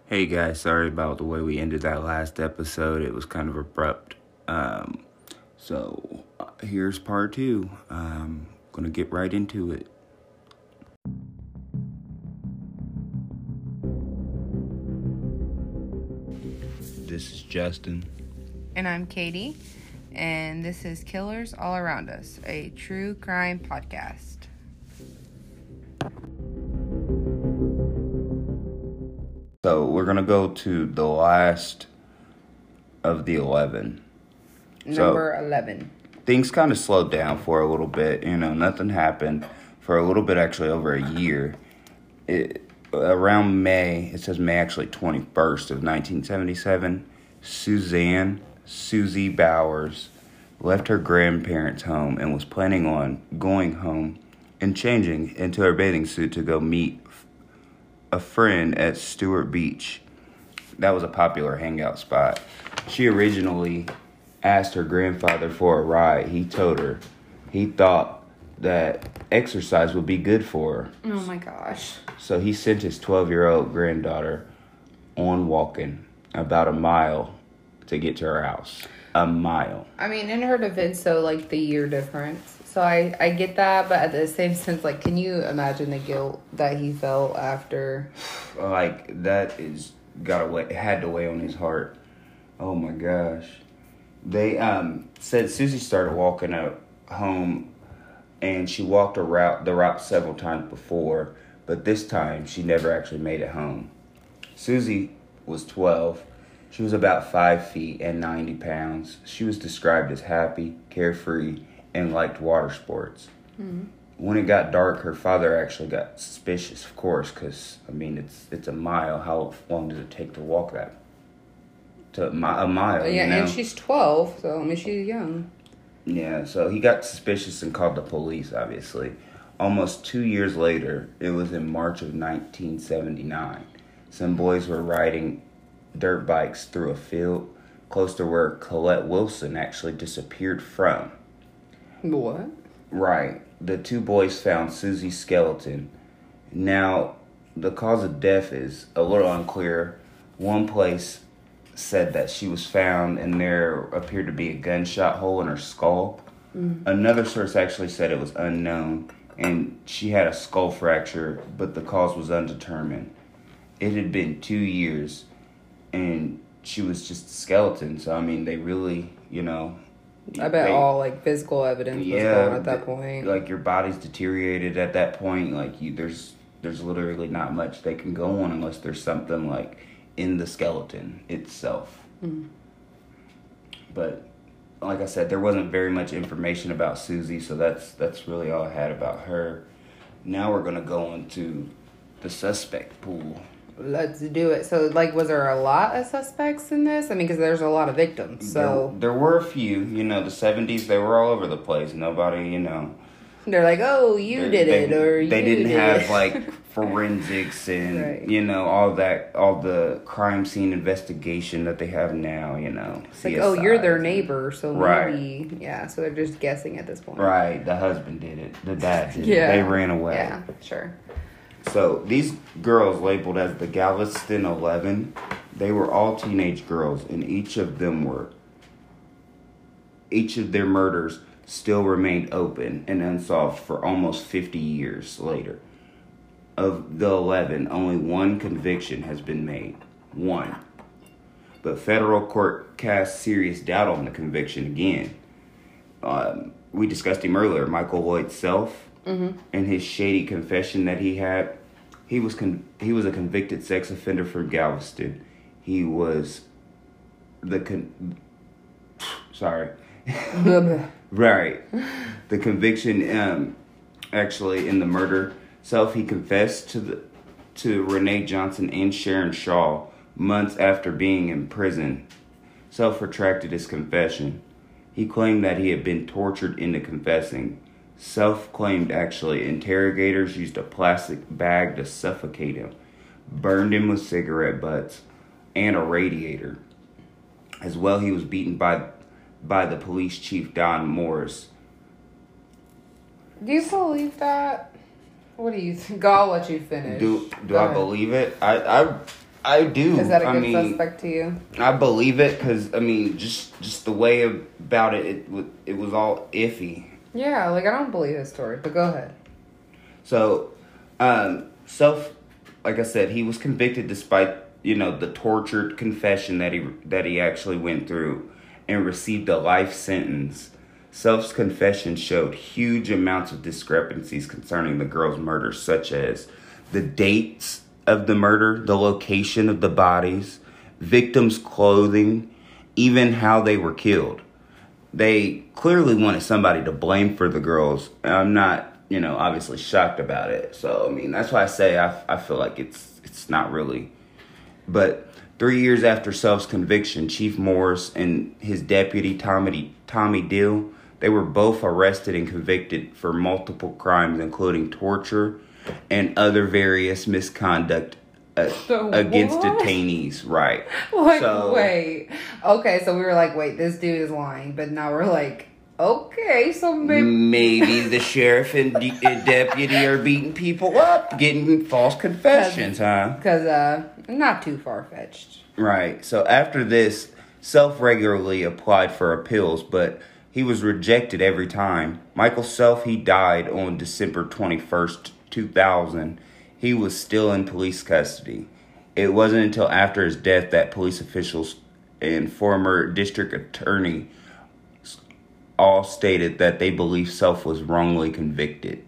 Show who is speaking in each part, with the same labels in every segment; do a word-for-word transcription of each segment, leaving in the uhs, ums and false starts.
Speaker 1: Hey guys, sorry about the way we ended that last episode. It was kind of abrupt. Um, so uh, here's part two. Um, gonna get right into it. This is Justin.
Speaker 2: And I'm Katie, and this is Killers All Around Us, a true crime podcast.
Speaker 1: So we're gonna go to the last of the eleven.
Speaker 2: Number so, eleven.
Speaker 1: Things kind of slowed down for a little bit. You know, nothing happened for a little bit, actually over a year. It, around May, it says May actually twenty-first of nineteen seventy-seven, Suzanne Susie Bowers left her grandparents' home and was planning on going home and changing into her bathing suit to go meet a friend at Stewart Beach. That was a popular hangout spot. She originally asked her grandfather for a ride. He told her he thought that exercise would be good for her.
Speaker 2: Oh my gosh.
Speaker 1: So he sent his twelve-year-old granddaughter on walking about a mile to get to her house. A mile.
Speaker 2: I mean, in her defense, so, like, the year difference. So I, I get that, but at the same sense, like, can you imagine the guilt that he felt after?
Speaker 1: Like, that is, got to weigh, had to weigh on his heart. Oh my gosh. They um said Susie started walking out home, and she walked a route, the route several times before, but this time she never actually made it home. Susie was twelve. She was about five feet and ninety pounds. She was described as happy, carefree, and liked water sports. Mm-hmm. When it got dark, her father actually got suspicious, of course, because, I mean, it's it's a mile. How long does it take to walk that? To a mile,
Speaker 2: Yeah,
Speaker 1: you know?
Speaker 2: And she's twelve, so, I mean, she's young.
Speaker 1: Yeah, so he got suspicious and called the police, obviously. Almost two years later, it was in March of nineteen seventy-nine. Some boys were riding dirt bikes through a field close to where Colette Wilson actually disappeared from.
Speaker 2: What?
Speaker 1: Right. The two boys found Susie's skeleton. Now, the cause of death is a little unclear. One place said that she was found and there appeared to be a gunshot hole in her skull. Mm. Another source actually said it was unknown and she had a skull fracture, but the cause was undetermined. It had been two years and she was just a skeleton. So, I mean, they really, you know...
Speaker 2: I bet they, all, like, physical evidence was
Speaker 1: yeah,
Speaker 2: gone at that point.
Speaker 1: Like, your body's deteriorated at that point. Like, you, there's there's literally not much they can go on unless there's something, like, in the skeleton itself. Mm. But, like I said, there wasn't very much information about Susie, so that's that's really all I had about her. Now we're going to go into the suspect pool.
Speaker 2: Let's do it. So, like, was there a lot of suspects in this? I mean, because there's a lot of victims, so...
Speaker 1: There, there were a few. You know, the seventies, they were all over the place. Nobody, you know...
Speaker 2: They're like, oh, you did
Speaker 1: they,
Speaker 2: it, or you
Speaker 1: They didn't
Speaker 2: did
Speaker 1: have,
Speaker 2: it.
Speaker 1: like, forensics and,
Speaker 2: right.
Speaker 1: you know, all that, all the crime scene investigation that they have now, you know.
Speaker 2: It's like, oh, you're their neighbor, so
Speaker 1: right.
Speaker 2: maybe... Yeah, so they're just guessing at this point.
Speaker 1: Right. The husband did it. The dad did
Speaker 2: yeah.
Speaker 1: it. They ran away.
Speaker 2: Yeah, sure.
Speaker 1: So, these girls labeled as the Galveston eleven, they were all teenage girls, and each of them were, each of their murders still remained open and unsolved for almost fifty years later. Of the eleven, only one conviction has been made. One. But federal court cast serious doubt on the conviction again. Um, we discussed him earlier, Michael Lloyd Self. Mm-hmm. And his shady confession that he had, he was con- he was a convicted sex offender from Galveston. He was the con- sorry, right. The conviction, um, actually in the murder Self, he confessed to the to Renee Johnson and Sharon Shaw months after being in prison. Self retracted his confession. He claimed that he had been tortured into confessing. Self claimed actually interrogators used a plastic bag to suffocate him, burned him with cigarette butts, and a radiator. As well, he was beaten by by the police chief, Don Morris.
Speaker 2: Do you believe that? What do you think? I'll let you finish.
Speaker 1: Do do I believe it? I, I I do.
Speaker 2: Is that a
Speaker 1: I
Speaker 2: good
Speaker 1: mean,
Speaker 2: suspect to you?
Speaker 1: I believe it because, I mean, just just the way about it, it, wa- it was all iffy.
Speaker 2: Yeah, like, I don't believe his story, but go ahead.
Speaker 1: So, um, Self, like I said, he was convicted despite, you know, the tortured confession that he that he actually went through and received a life sentence. Self's confession showed huge amounts of discrepancies concerning the girl's murder, such as the dates of the murder, the location of the bodies, victims' clothing, even how they were killed. They clearly wanted somebody to blame for the girls. I'm not, you know, obviously shocked about it. So, I mean, that's why I say I, I feel like it's it's not really. But three years after Self's conviction, Chief Morris and his deputy, Tommy, Tommy Dill, they were both arrested and convicted for multiple crimes, including torture and other various misconduct uh,
Speaker 2: So
Speaker 1: against
Speaker 2: what?
Speaker 1: detainees. Right.
Speaker 2: Like,
Speaker 1: So-
Speaker 2: wait. Okay, so we were like, wait, this dude is lying. But now we're like, okay, so maybe.
Speaker 1: Maybe the sheriff and de- and deputy are beating people up, getting false confessions, huh?
Speaker 2: Because, uh, not too far-fetched.
Speaker 1: Right. So after this, Self regularly applied for appeals, but he was rejected every time. Michael Self, he died on December twenty-first, two thousand. He was still in police custody. It wasn't until after his death that police officials and former district attorney all stated that they believe Self was wrongly convicted.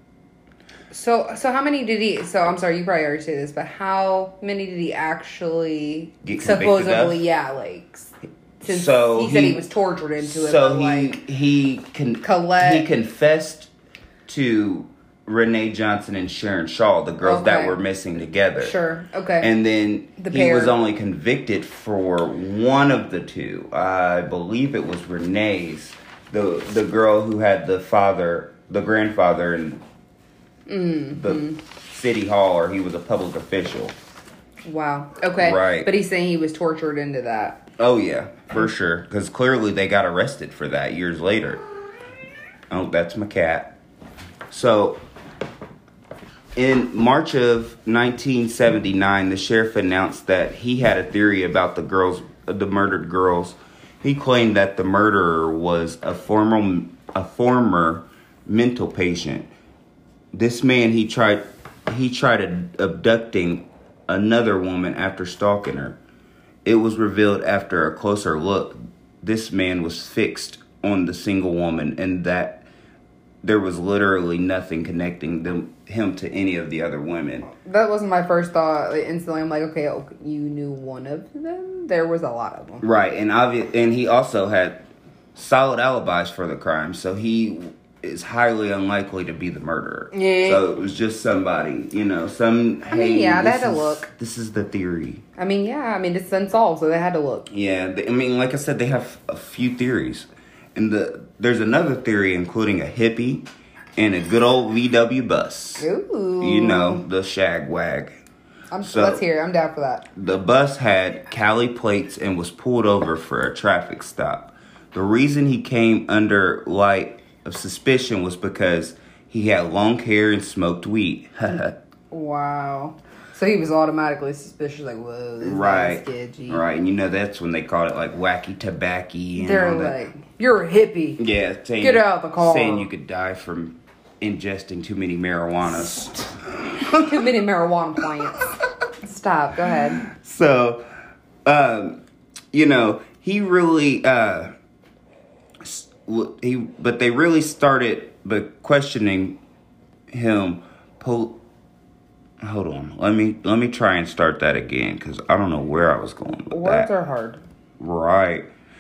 Speaker 2: So, so how many did he? So, I'm sorry, you probably already said this, but how many did he actually
Speaker 1: Get convicted
Speaker 2: supposedly?
Speaker 1: of?
Speaker 2: Yeah, like since
Speaker 1: So
Speaker 2: he said he
Speaker 1: he-
Speaker 2: was tortured into it.
Speaker 1: So
Speaker 2: but
Speaker 1: he
Speaker 2: like,
Speaker 1: he con-
Speaker 2: Colette-
Speaker 1: he confessed to Renee Johnson and Sharon Shaw, the girls that
Speaker 2: Okay.
Speaker 1: were missing together.
Speaker 2: sure, okay,
Speaker 1: And then
Speaker 2: The
Speaker 1: he
Speaker 2: pair.
Speaker 1: was only convicted for one of the two. I believe it was Renee's, the the girl who had the father, the grandfather in
Speaker 2: Mm-hmm.
Speaker 1: the city hall, or he was a public official.
Speaker 2: wow, okay,
Speaker 1: Right.
Speaker 2: But he's saying he was tortured into that.
Speaker 1: Oh yeah, for sure. Because clearly they got arrested for that years later. Oh, that's my cat. So, in March of nineteen seventy-nine, the sheriff announced that he had a theory about the girls, the murdered girls. He claimed that the murderer was a former, a former mental patient. This man, he tried, he tried abducting another woman after stalking her. It was revealed after a closer look, this man was fixed on the single woman, and that there was literally nothing connecting them, him to any of the other women.
Speaker 2: That was my first thought. Like, instantly, I'm like, okay, okay, you knew one of them. There was a lot of them.
Speaker 1: Right, and obvious, and he also had solid alibis for the crime, so he is highly unlikely to be the murderer.
Speaker 2: Yeah.
Speaker 1: So it was just somebody, you know, some.
Speaker 2: I mean,
Speaker 1: hey,
Speaker 2: yeah, they
Speaker 1: this
Speaker 2: had to
Speaker 1: is-
Speaker 2: look.
Speaker 1: This is the theory.
Speaker 2: I mean, yeah, I mean, it's unsolved, so they had to look.
Speaker 1: Yeah, they, I mean, like I said, they have a few theories, and the there's another theory including a hippie and a good old V W bus.
Speaker 2: Ooh.
Speaker 1: You know, the shag wag.
Speaker 2: I'm,
Speaker 1: So-
Speaker 2: let's hear it. I'm down for that.
Speaker 1: The bus had Cali plates and was pulled over for a traffic stop. The reason he came under light of suspicion was because he had long hair and smoked weed.
Speaker 2: Wow. So he was automatically suspicious, like, whoa, this
Speaker 1: Right,
Speaker 2: guy's sketchy.
Speaker 1: right, and you know that's when they called it like wacky tobacco. And
Speaker 2: They're
Speaker 1: all that.
Speaker 2: like, you're a hippie.
Speaker 1: Yeah, saying,
Speaker 2: Get out the car.
Speaker 1: Saying you could die from ingesting too many marijuanas.
Speaker 2: Too many marijuana plants. Stop. Go ahead.
Speaker 1: So, um, you know, he really, uh, s- w- he, but they really started, but questioning him. Pol- Hold on, let me let me try and start that again because I don't know where I was going with
Speaker 2: Words
Speaker 1: that.
Speaker 2: are hard.
Speaker 1: Right.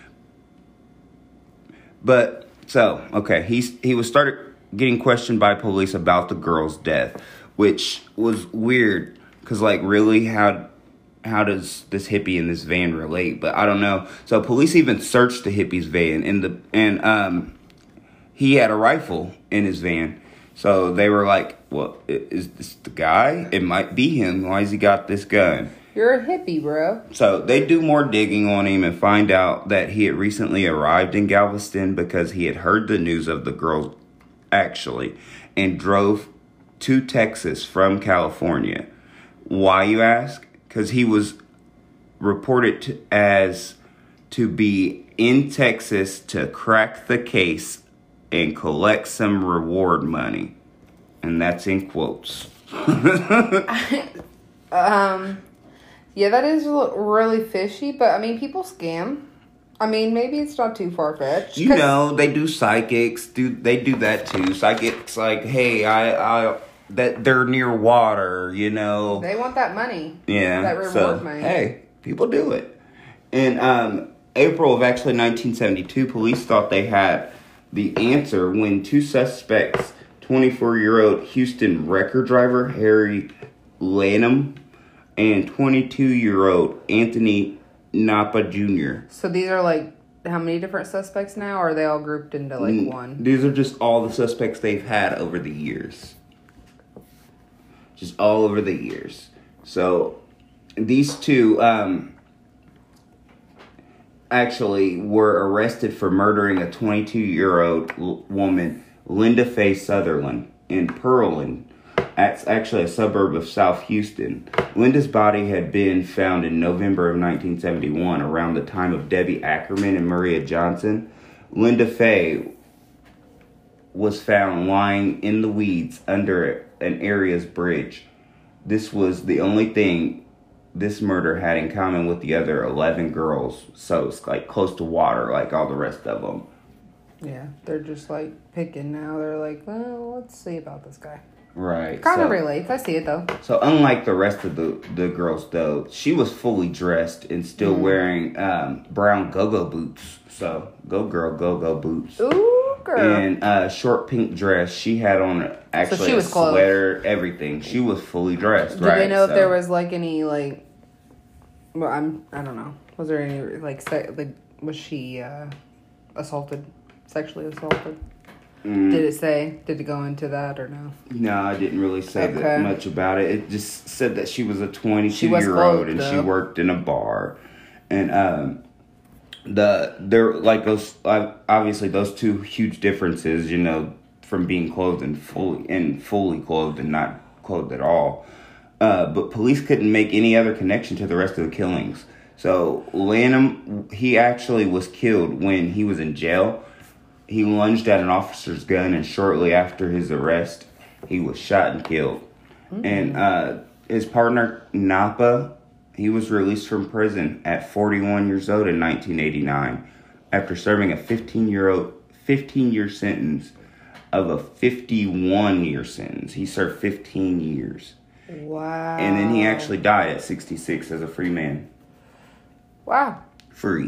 Speaker 1: But so, okay, he's he was started getting questioned by police about the girl's death, which was weird cuz like really how how does this hippie in this van relate? But I don't know. So police even searched the hippie's van and the and um he had a rifle in his van. So they were like, "Well, i- is this the guy? It might be him. Why has he got this gun?"
Speaker 2: You're a hippie, bro.
Speaker 1: So they do more digging on him and find out that he had recently arrived in Galveston because he had heard the news of the girls actually and drove to Texas from California. Why, you ask? because he was reported to, as to be in Texas to crack the case and collect some reward money. And that's in quotes.
Speaker 2: um, yeah, that is really fishy, but I mean, people scam. I mean, maybe it's not too far-fetched.
Speaker 1: You know, they do psychics, do they do that too. Psychics like, hey, I, I, that they're near water, you know.
Speaker 2: They want that money.
Speaker 1: Yeah.
Speaker 2: That reward
Speaker 1: so,
Speaker 2: money.
Speaker 1: Hey, people do it. In um, April of actually nineteen seventy-two, police thought they had the answer when two suspects, twenty-four-year-old Houston wrecker driver Harry Lanham and twenty-two-year-old Anthony Napa Junior
Speaker 2: So these are like, how many different suspects now? Or are they all grouped into like
Speaker 1: N-
Speaker 2: one?
Speaker 1: These are just all the suspects they've had over the years. Just all over the years. So these two um, actually were arrested for murdering a twenty-two-year-old l- woman, Linda Faye Sutherland, in Pearland. That's actually a suburb of South Houston. Linda's body had been found in November of nineteen seventy-one, around the time of Debbie Ackerman and Maria Johnson. Linda Faye was found lying in the weeds under an area's bridge. This was the only thing this murder had in common with the other eleven girls. So it's like close to water, like all the rest of them.
Speaker 2: Yeah, they're just like picking now. They're like, well, let's see about this guy.
Speaker 1: Right.
Speaker 2: Kind of
Speaker 1: so,
Speaker 2: relates. I see it though.
Speaker 1: So unlike the rest of the, the girls, though, she was fully dressed and still mm. wearing um, brown go-go boots. So go girl, go-go boots.
Speaker 2: Ooh, girl.
Speaker 1: And a uh, short pink dress. She had on actually so she was a clothed. Sweater, everything. She was fully dressed.
Speaker 2: Did
Speaker 1: right?
Speaker 2: they know
Speaker 1: so,
Speaker 2: if there was like any like? Well, I'm. I don't know. Was there any like? Se- like was she uh, assaulted? Sexually assaulted? Mm. Did it say? Did it go into that or no?
Speaker 1: No, I didn't really say
Speaker 2: okay.
Speaker 1: that much about it. It just said that she was a twenty-two-year-old and
Speaker 2: though.
Speaker 1: she worked in a bar, and um, the there like those obviously those two huge differences, you know, from being clothed and fully and fully clothed and not clothed at all. Uh, but police couldn't make any other connection to the rest of the killings. So Lanham, he actually was killed when he was in jail. He lunged at an officer's gun, and shortly after his arrest, he was shot and killed. Mm-hmm. And uh, his partner, Napa, he was released from prison at forty-one years old in nineteen eighty-nine after serving a fifteen-year-old, fifteen-year sentence of a fifty-one-year sentence. He served fifteen years.
Speaker 2: Wow.
Speaker 1: And then he actually died at sixty-six as a free man.
Speaker 2: Wow.
Speaker 1: Free.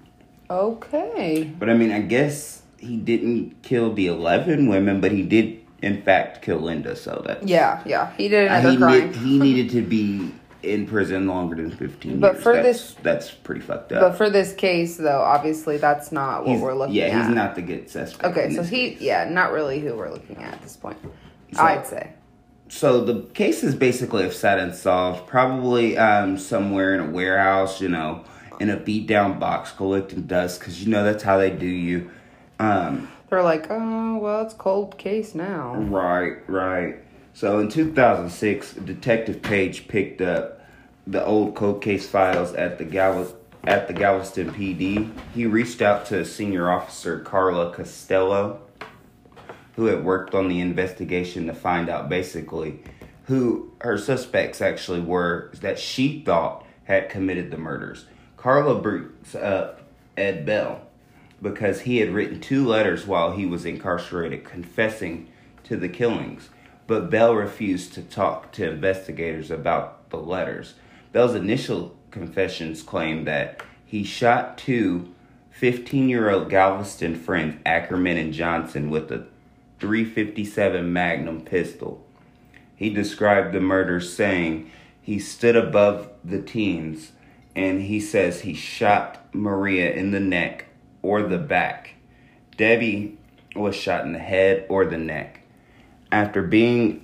Speaker 2: Okay.
Speaker 1: But I mean, I guess he didn't kill the eleven women, but he did, in fact, kill Linda. So that
Speaker 2: yeah, yeah, he did another
Speaker 1: uh, he
Speaker 2: crime.
Speaker 1: Ne- he needed to be in prison longer than fifteen
Speaker 2: but
Speaker 1: years.
Speaker 2: For
Speaker 1: that's,
Speaker 2: this,
Speaker 1: that's pretty fucked up.
Speaker 2: But for this case, though, obviously that's not what
Speaker 1: he's,
Speaker 2: we're looking
Speaker 1: yeah,
Speaker 2: at.
Speaker 1: Yeah, he's not the good suspect.
Speaker 2: Okay, so he, case. yeah, not really who we're looking at at this point.
Speaker 1: So,
Speaker 2: I'd say.
Speaker 1: So the case is basically if sat unsolved, probably um, somewhere in a warehouse, you know, in a beat down box collecting dust, because you know that's how they do you. Um,
Speaker 2: They're like, oh, well, it's cold case now.
Speaker 1: Right, right. So in two thousand six, Detective Page picked up the old cold case files at the Gal- at the Galveston P D. He reached out to Senior Officer Carla Costello, who had worked on the investigation, to find out basically who her suspects actually were that she thought had committed the murders. Carla brings up Ed Bell because he had written two letters while he was incarcerated confessing to the killings, but Bell refused to talk to investigators about the letters. Bell's initial confessions claimed that he shot two fifteen-year-old Galveston friends, Ackerman and Johnson, with a three fifty-seven Magnum pistol. He described the murders saying he stood above the teens, and he says he shot Maria in the neck or the back. Debbie was shot in the head or the neck. After being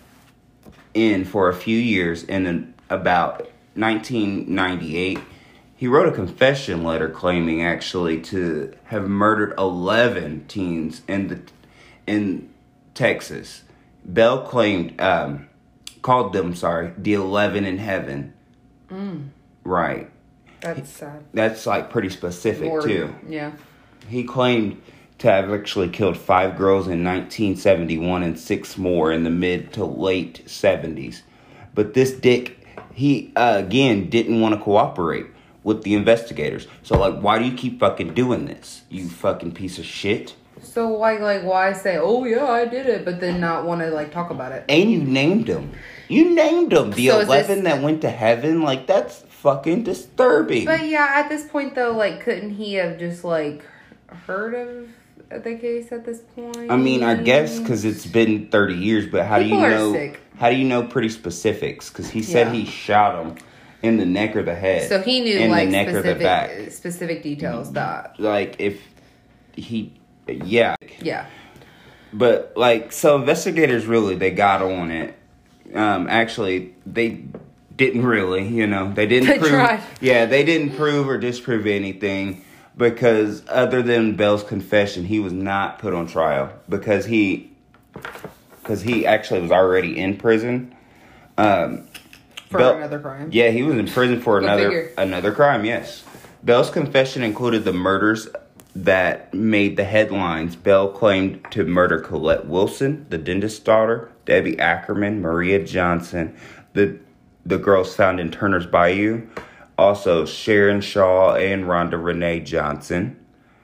Speaker 1: in for a few years, in about nineteen ninety-eight, he wrote a confession letter claiming actually to have murdered eleven teens in the in Texas. Bell claimed, um, called them, sorry, the eleven in heaven.
Speaker 2: Mm.
Speaker 1: Right.
Speaker 2: That's sad.
Speaker 1: That's like pretty specific
Speaker 2: More,
Speaker 1: too.
Speaker 2: Yeah.
Speaker 1: He claimed to have actually killed five girls in nineteen seventy-one and six more in the mid to late seventies. But this dick, he, uh, again, didn't want to cooperate with the investigators. So, like, why do you keep fucking doing this, you fucking piece of shit?
Speaker 2: So, why, like, why say, oh, yeah, I did it, but then not want to, like, talk about it?
Speaker 1: And you named them. You named them. The
Speaker 2: So
Speaker 1: eleven
Speaker 2: this-
Speaker 1: that went to heaven, like, that's fucking disturbing.
Speaker 2: But, yeah, at this point, though, like, couldn't he have just, like, heard of the case at this point?
Speaker 1: I mean, I guess because it's been thirty years, but how
Speaker 2: People
Speaker 1: do you
Speaker 2: are
Speaker 1: know?
Speaker 2: sick.
Speaker 1: How do you know pretty specifics? Because he said
Speaker 2: Yeah.
Speaker 1: he shot him in the neck or the head.
Speaker 2: So he knew,
Speaker 1: in
Speaker 2: like,
Speaker 1: the neck or the back.
Speaker 2: specific, specific details that,
Speaker 1: Like if he, yeah,
Speaker 2: yeah.
Speaker 1: but like so, investigators really they got on it. Um, actually, they didn't really, you know, they didn't
Speaker 2: They
Speaker 1: prove.
Speaker 2: tried.
Speaker 1: Yeah, they didn't prove or disprove anything. Because other than Bell's confession, he was not put on trial because he, because he actually was already in prison. Um,
Speaker 2: For
Speaker 1: Bell-
Speaker 2: another crime.
Speaker 1: Yeah, he was in prison for
Speaker 2: Go
Speaker 1: another
Speaker 2: figure.
Speaker 1: another crime. Yes, Bell's confession included the murders that made the headlines. Bell claimed to murder Colette Wilson, the dentist's daughter, Debbie Ackerman, Maria Johnson, the the girls found in Turner's Bayou. Also, Sharon Shaw and Rhonda Renee Johnson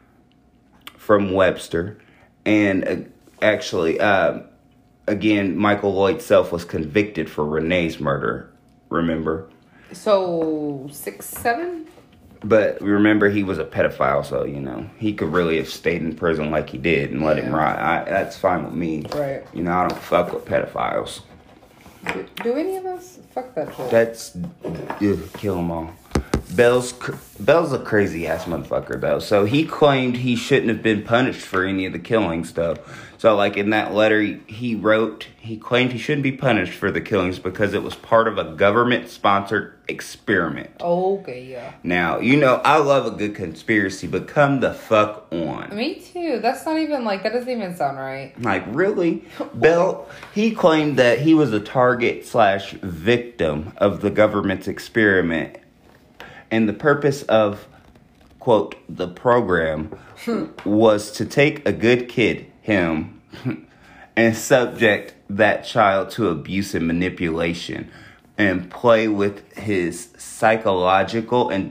Speaker 1: from Webster. And uh, actually, uh, again, Michael Lloyd Self was convicted for Renee's murder, remember?
Speaker 2: So, six, seven?
Speaker 1: But remember, he was a pedophile, so, you know, he could really have stayed in prison like he did and let him
Speaker 2: Yeah.
Speaker 1: rot. I, that's fine with me.
Speaker 2: Right.
Speaker 1: You know, I don't fuck with pedophiles.
Speaker 2: Do, do any of us? Fuck that shit.
Speaker 1: That's ugh, kill them all. Bell's cr- Bell's a crazy ass motherfucker though. So he claimed he shouldn't have been punished for any of the killings though. So like in that letter he, he wrote, he claimed he shouldn't be punished for the killings because it was part of a government sponsored experiment.
Speaker 2: Okay, yeah.
Speaker 1: Now you know I love a good conspiracy, but come the fuck on.
Speaker 2: Me too. That's not even like, that doesn't even sound right.
Speaker 1: Like, really? Bell, he claimed that he was a target slash victim of the government's experiment. And the purpose of, quote, the program was to take a good kid, him, and subject that child to abuse and manipulation and play with his psychological and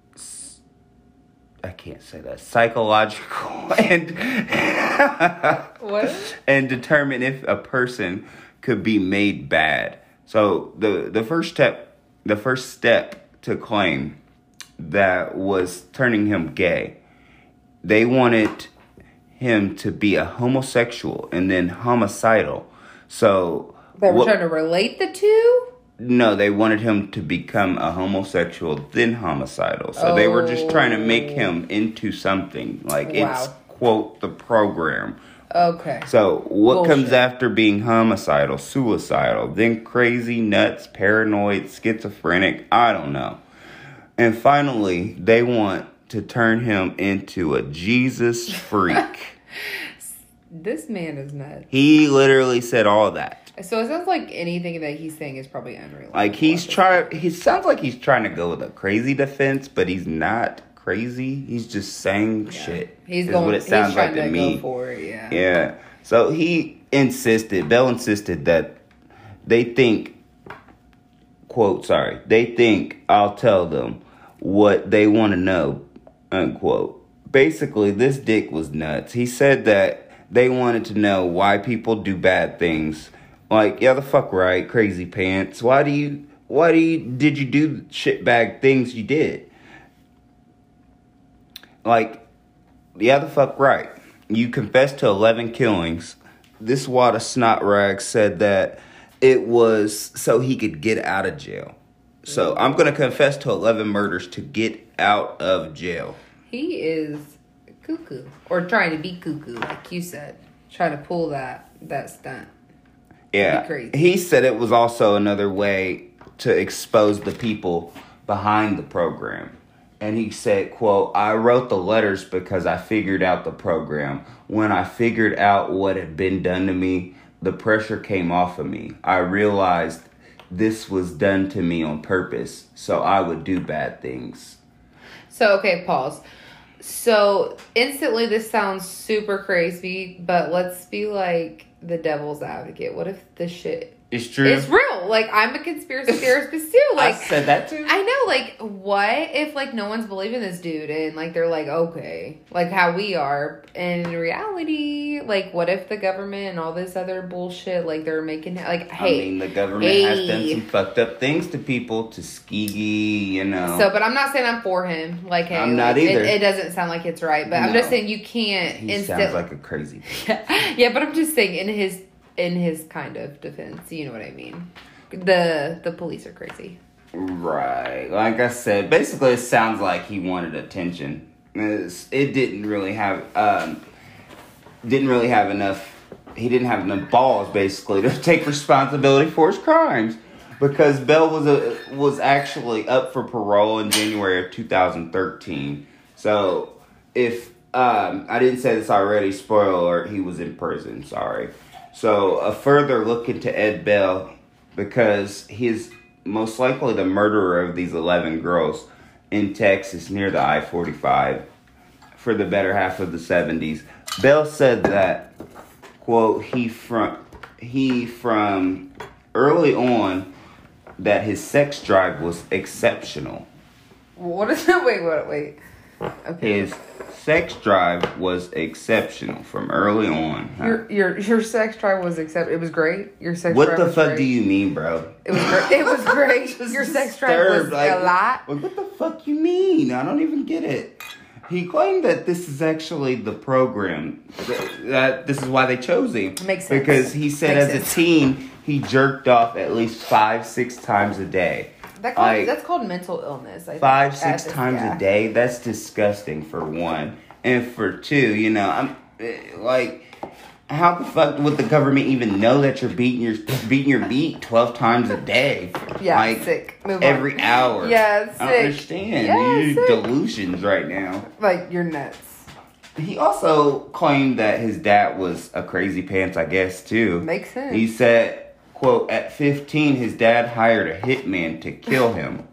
Speaker 1: I can't say that. Psychological and
Speaker 2: What?
Speaker 1: and determine if a person could be made bad. So the the first step the first step to claim that was turning him gay. They wanted him to be a homosexual and then homicidal. So
Speaker 2: They were
Speaker 1: what-
Speaker 2: trying to relate the two?
Speaker 1: no, they wanted him to become a homosexual, then homicidal. So they were just trying to make him into something. Like,
Speaker 2: Wow.
Speaker 1: it's, quote, the program.
Speaker 2: Okay.
Speaker 1: So what
Speaker 2: Bullshit.
Speaker 1: comes after being homicidal, suicidal, then crazy, nuts, paranoid, schizophrenic? I don't know. And finally, they want to turn him into a Jesus freak.
Speaker 2: This man is nuts.
Speaker 1: He literally said all that.
Speaker 2: So it sounds like anything that he's saying is probably unreal.
Speaker 1: Like he's trying, he sounds like he's trying to go with a crazy defense, but he's not crazy. He's just saying
Speaker 2: Yeah.
Speaker 1: shit.
Speaker 2: He's
Speaker 1: is
Speaker 2: going.
Speaker 1: what it sounds
Speaker 2: he's trying
Speaker 1: like to,
Speaker 2: to
Speaker 1: me.
Speaker 2: go for it. Yeah.
Speaker 1: Yeah. So he insisted, Bell insisted that they think, quote, sorry, they think I'll tell them what they want to know, unquote. Basically, this dick was nuts. He said that they wanted to know why people do bad things. Like, yeah, the fuck right, crazy pants. Why do you, why do you, did you do shitbag things you did? Like, yeah, the fuck right. You confessed to eleven killings. This wad of snot rags said that it was so he could get out of jail. So I'm going to confess to eleven murders to get out of jail.
Speaker 2: He is cuckoo, or trying to be cuckoo, like you said, trying to pull that that stunt.
Speaker 1: Yeah.
Speaker 2: Crazy.
Speaker 1: He said it was also another way to expose the people behind the program. And he said, quote, I wrote the letters because I figured out the program. When I figured out what had been done to me, the pressure came off of me. I realized this was done to me on purpose, so I would do bad things.
Speaker 2: So, okay, pause. So, instantly this sounds super crazy, but let's be like the devil's advocate. What if this shit
Speaker 1: It's true.
Speaker 2: is real? Like, I'm a conspiracy theorist too. Like,
Speaker 1: I said that too.
Speaker 2: I know, like, what if, like, no one's believing this dude and, like, they're like, okay, like how we are. And in reality, like, what if the government and all this other bullshit, like, they're making, like, hey.
Speaker 1: I mean, the government
Speaker 2: hey.
Speaker 1: has done some fucked up things to people, to Tuskegee, you know.
Speaker 2: So, but I'm not saying I'm for him. Like, hey,
Speaker 1: I'm not
Speaker 2: like,
Speaker 1: either.
Speaker 2: It, it doesn't sound like it's right, but
Speaker 1: No.
Speaker 2: I'm just saying you can't.
Speaker 1: He
Speaker 2: insta-
Speaker 1: sounds like a crazy person.
Speaker 2: Yeah, but I'm just saying in his in his kind of defense, you know what I mean. The the police are crazy.
Speaker 1: Right. Like I said, basically it sounds like he wanted attention. It's, it didn't really have um didn't really have enough he didn't have enough balls basically to take responsibility for his crimes. Because Bell was a was actually up for parole in January of two thousand thirteen. So if um I didn't say this already, spoiler alert, he was in prison, sorry. So a further look into Ed Bell, because he is most likely the murderer of these eleven girls in Texas near the I forty-five for the better half of the seventies. Bell said that, quote, he from he from early on that his sex drive was exceptional.
Speaker 2: What is that? Wait, wait, wait. Okay.
Speaker 1: His sex drive was exceptional from early on. Huh?
Speaker 2: Your your your sex drive was accept. It was great. Your sex.
Speaker 1: What
Speaker 2: drive
Speaker 1: the
Speaker 2: was
Speaker 1: fuck
Speaker 2: great.
Speaker 1: do you mean, bro?
Speaker 2: It was great. It was great.
Speaker 1: Just
Speaker 2: Your sex drive was
Speaker 1: disturbed, like,
Speaker 2: a lot.
Speaker 1: Like, what the fuck you mean? I don't even get it. He claimed that this is actually the program. That, that this is why they chose him.
Speaker 2: Makes sense.
Speaker 1: Because he said
Speaker 2: Makes
Speaker 1: as
Speaker 2: sense.
Speaker 1: a teen, he jerked off at least five, six times a day.
Speaker 2: That called,
Speaker 1: Like,
Speaker 2: that's called mental illness. I
Speaker 1: Five,
Speaker 2: think,
Speaker 1: six
Speaker 2: at this-
Speaker 1: times
Speaker 2: yeah.
Speaker 1: a day? That's disgusting, for one. And for two, you know, I'm eh, like, how the fuck would the government even know that you're beating your beating your beat twelve times a day?
Speaker 2: Yeah,
Speaker 1: like,
Speaker 2: sick. Move
Speaker 1: every
Speaker 2: on.
Speaker 1: hour.
Speaker 2: Yeah, sick.
Speaker 1: I don't understand.
Speaker 2: Yeah,
Speaker 1: You're
Speaker 2: sick.
Speaker 1: delusions right now.
Speaker 2: Like, you're nuts.
Speaker 1: He also claimed that his dad was a crazy pants, I guess, too.
Speaker 2: Makes sense.
Speaker 1: He said, quote, at fifteen, his dad hired a hitman to kill him.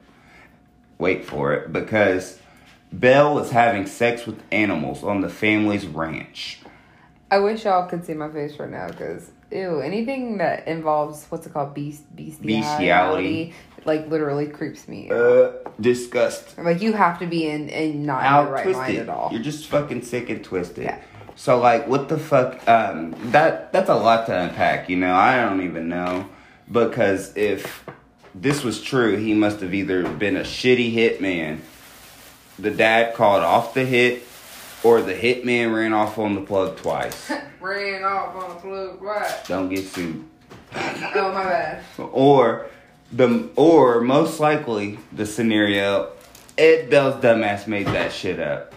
Speaker 1: Wait for it. Because Bell was having sex with animals on the family's ranch.
Speaker 2: I wish y'all could see my face right now, because, ew, anything that involves, what's it called, Beast, bestiality,
Speaker 1: Bestiality.
Speaker 2: like, literally creeps me out.
Speaker 1: Uh, disgust.
Speaker 2: Like, you have to be in, in not in
Speaker 1: Out
Speaker 2: your right
Speaker 1: twisted.
Speaker 2: mind at all.
Speaker 1: You're just fucking sick and twisted.
Speaker 2: Yeah.
Speaker 1: So, like, what the fuck? Um, that that's a lot to unpack. You know, I don't even know, because if this was true, he must have either been a shitty hitman, the dad called off the hit, or the hitman ran off on the plug twice.
Speaker 2: Ran off on a plug, right?
Speaker 1: Don't get sued.
Speaker 2: Oh, my bad.
Speaker 1: Or the or most likely the scenario, Ed Bell's dumbass made that shit up.